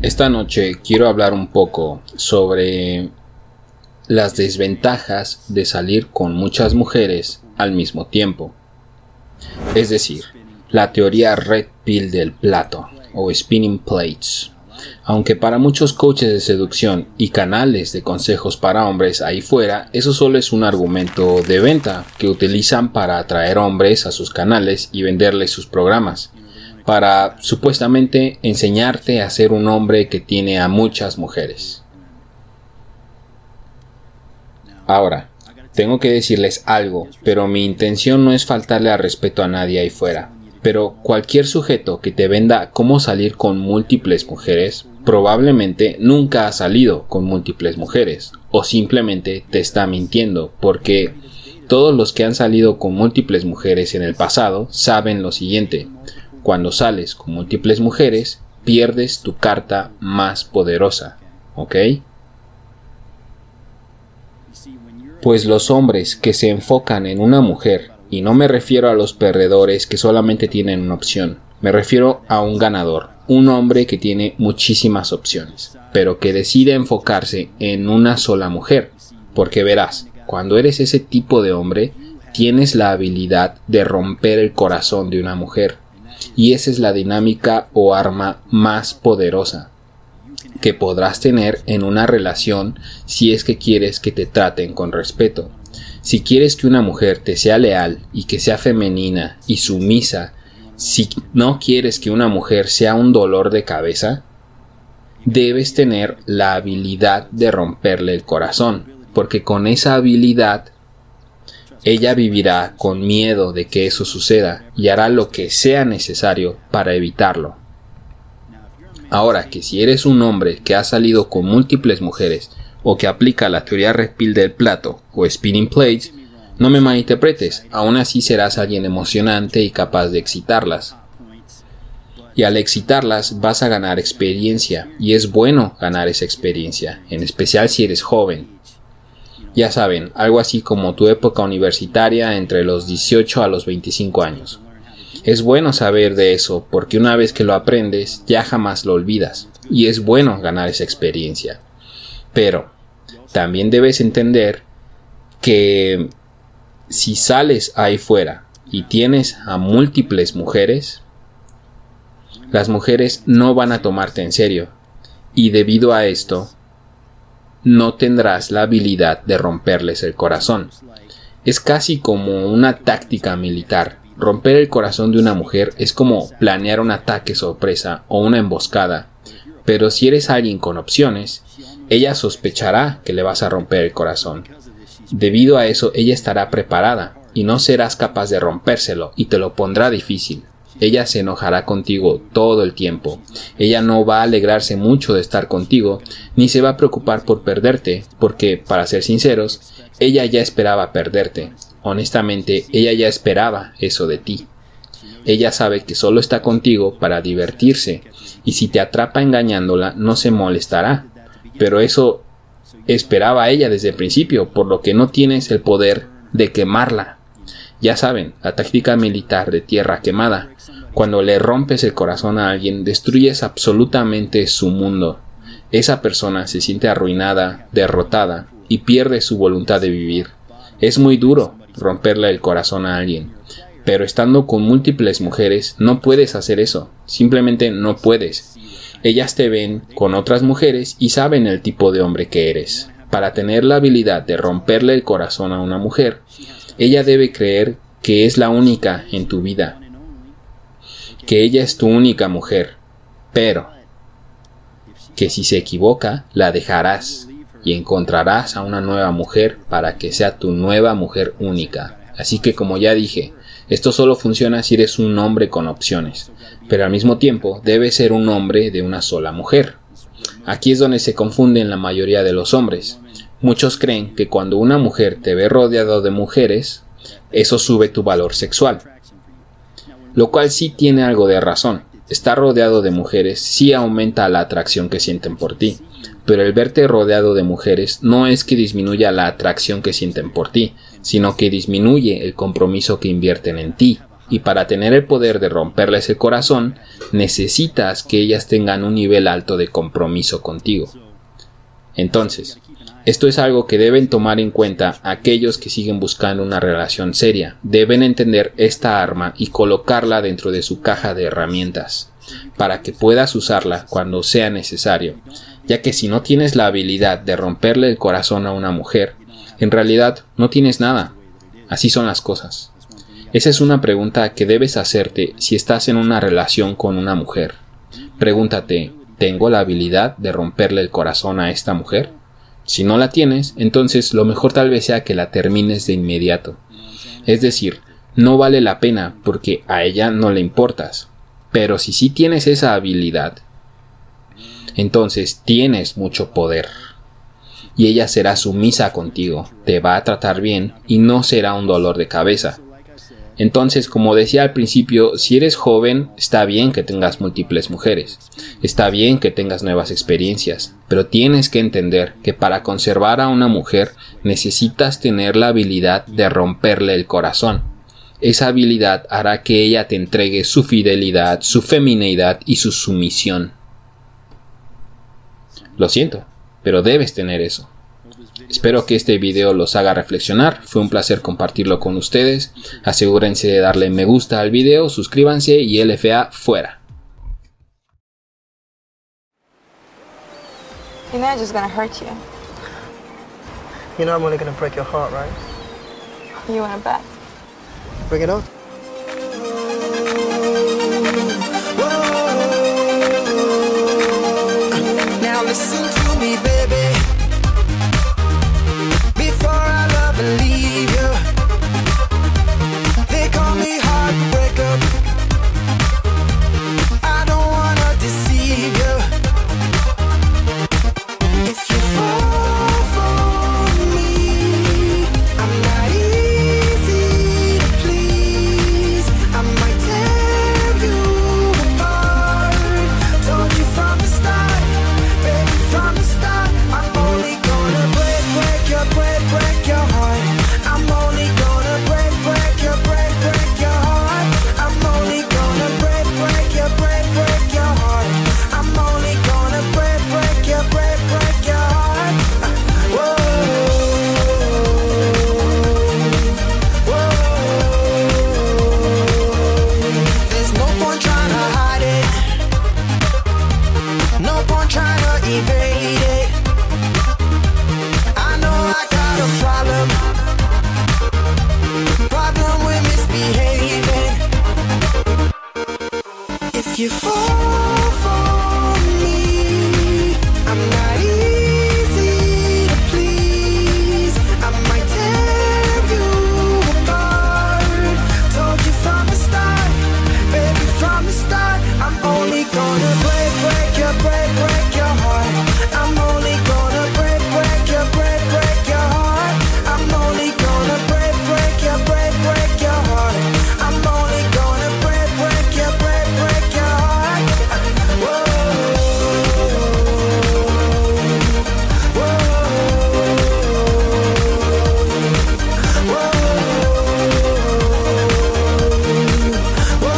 Esta noche quiero hablar un poco sobre las desventajas de salir con muchas mujeres al mismo tiempo. Es decir, la teoría Red Pill del plato o Spinning Plates. Aunque para muchos coaches de seducción y canales de consejos para hombres ahí fuera, eso solo es un argumento de venta que utilizan para atraer hombres a sus canales y venderles sus programas, para supuestamente enseñarte a ser un hombre que tiene a muchas mujeres. Ahora, tengo que decirles algo, pero mi intención no es faltarle al respeto a nadie ahí fuera. Pero cualquier sujeto que te venda cómo salir con múltiples mujeres, probablemente nunca ha salido con múltiples mujeres, o simplemente te está mintiendo, porque todos los que han salido con múltiples mujeres en el pasado saben lo siguiente: cuando sales con múltiples mujeres, pierdes tu carta más poderosa, ¿ok? Pues los hombres que se enfocan en una mujer, y no me refiero a los perdedores que solamente tienen una opción, me refiero a un ganador, un hombre que tiene muchísimas opciones, pero que decide enfocarse en una sola mujer, porque verás, cuando eres ese tipo de hombre, tienes la habilidad de romper el corazón de una mujer, y esa es la dinámica o arma más poderosa que podrás tener en una relación si es que quieres que te traten con respeto. Si quieres que una mujer te sea leal y que sea femenina y sumisa, si no quieres que una mujer sea un dolor de cabeza, debes tener la habilidad de romperle el corazón, porque con esa habilidad ella vivirá con miedo de que eso suceda y hará lo que sea necesario para evitarlo. Ahora que si eres un hombre que ha salido con múltiples mujeres o que aplica la teoría Red Pill del plato o Spinning Plates, no me malinterpretes, aún así serás alguien emocionante y capaz de excitarlas. Y al excitarlas vas a ganar experiencia, y es bueno ganar esa experiencia, en especial si eres joven. Ya saben, algo así como tu época universitaria entre los 18 a los 25 años. Es bueno saber de eso porque una vez que lo aprendes ya jamás lo olvidas, y es bueno ganar esa experiencia. Pero también debes entender que si sales ahí fuera y tienes a múltiples mujeres, las mujeres no van a tomarte en serio, y debido a esto no tendrás la habilidad de romperles el corazón. Es casi como una táctica militar. Romper el corazón de una mujer es como planear un ataque sorpresa o una emboscada, pero si eres alguien con opciones, ella sospechará que le vas a romper el corazón. Debido a eso, ella estará preparada y no serás capaz de rompérselo y te lo pondrá difícil. Ella se enojará contigo todo el tiempo. Ella no va a alegrarse mucho de estar contigo, ni se va a preocupar por perderte, porque, para ser sinceros, ella ya esperaba perderte. Honestamente, ella ya esperaba eso de ti. Ella sabe que solo está contigo para divertirse, y si te atrapa engañándola, no se molestará. Pero eso esperaba ella desde el principio, por lo que no tienes el poder de quemarla. Ya saben, la táctica militar de tierra quemada. Cuando le rompes el corazón a alguien, destruyes absolutamente su mundo. Esa persona se siente arruinada, derrotada, y pierde su voluntad de vivir. Es muy duro romperle el corazón a alguien, pero estando con múltiples mujeres no puedes hacer eso, simplemente no puedes. Ellas te ven con otras mujeres y saben el tipo de hombre que eres. Para tener la habilidad de romperle el corazón a una mujer, ella debe creer que es la única en tu vida, que ella es tu única mujer, pero que si se equivoca, la dejarás y encontrarás a una nueva mujer para que sea tu nueva mujer única. Así que, como ya dije, esto solo funciona si eres un hombre con opciones, pero al mismo tiempo debes ser un hombre de una sola mujer. Aquí es donde se confunden la mayoría de los hombres. Muchos creen que cuando una mujer te ve rodeado de mujeres, eso sube tu valor sexual, lo cual sí tiene algo de razón. Estar rodeado de mujeres sí aumenta la atracción que sienten por ti, pero el verte rodeado de mujeres no es que disminuya la atracción que sienten por ti, sino que disminuye el compromiso que invierten en ti, y para tener el poder de romperles el corazón, necesitas que ellas tengan un nivel alto de compromiso contigo. Entonces, esto es algo que deben tomar en cuenta aquellos que siguen buscando una relación seria. Deben entender esta arma y colocarla dentro de su caja de herramientas, para que puedas usarla cuando sea necesario, ya que si no tienes la habilidad de romperle el corazón a una mujer, en realidad no tienes nada. Así son las cosas. Esa es una pregunta que debes hacerte si estás en una relación con una mujer. Pregúntate, ¿tengo la habilidad de romperle el corazón a esta mujer? Si no la tienes, entonces lo mejor tal vez sea que la termines de inmediato. Es decir, no vale la pena porque a ella no le importas. Pero si sí tienes esa habilidad, entonces tienes mucho poder. Y ella será sumisa contigo, te va a tratar bien y no será un dolor de cabeza. Entonces, como decía al principio, si eres joven, está bien que tengas múltiples mujeres, está bien que tengas nuevas experiencias, pero tienes que entender que para conservar a una mujer necesitas tener la habilidad de romperle el corazón. Esa habilidad hará que ella te entregue su fidelidad, su femineidad y su sumisión. Lo siento, pero debes tener eso. Espero que este video los haga reflexionar, fue un placer compartirlo con ustedes. Asegúrense de darle me gusta al video, suscríbanse y LFA fuera. You know I'm just gonna hurt you. You know I'm only gonna break your heart, right? You wanna bet? Bring it on. Now listen to me, baby. Before I love and leave you, they call me heartbreaker. I don't wanna deceive you. If you fall for me, I'm not easy to please. I might tear you apart. Told you from the start, baby, from the start. I'm only gonna break your heart. I'm only gonna break your heart. I'm only gonna break your heart. I'm only gonna break your heart. Whoa, whoa. There's no point trying to hide it. No point trying to evade it. I know I got a problem with misbehaving. If you fall for me, I'm not easy to please. I might tear you apart. Told you from the start, baby, from the start. I'm only gonna break your heart. I'm only gonna break your heart. I'm only gonna break your heart. I'm only gonna break your heart. Whoa, whoa, whoa.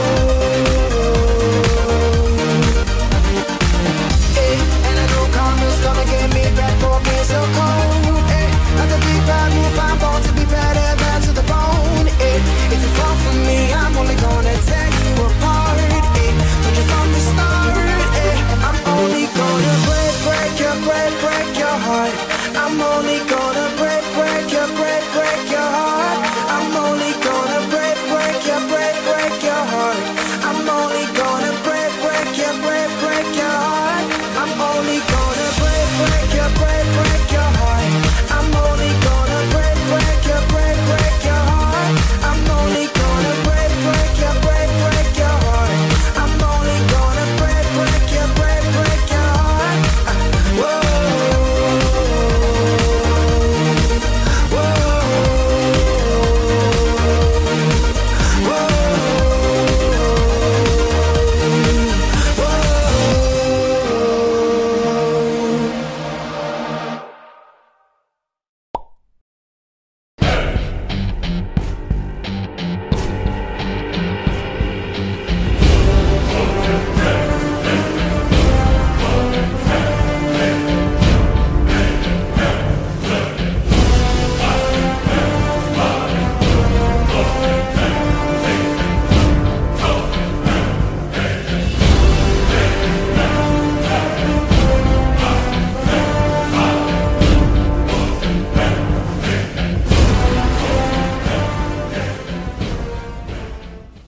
Hey, and I know karma's gonna get me back for being so cold. Hey, not to be bad, move, I'm born to be bad and bad to the bone. Hey, if you fall for me, I'm only gonna tell you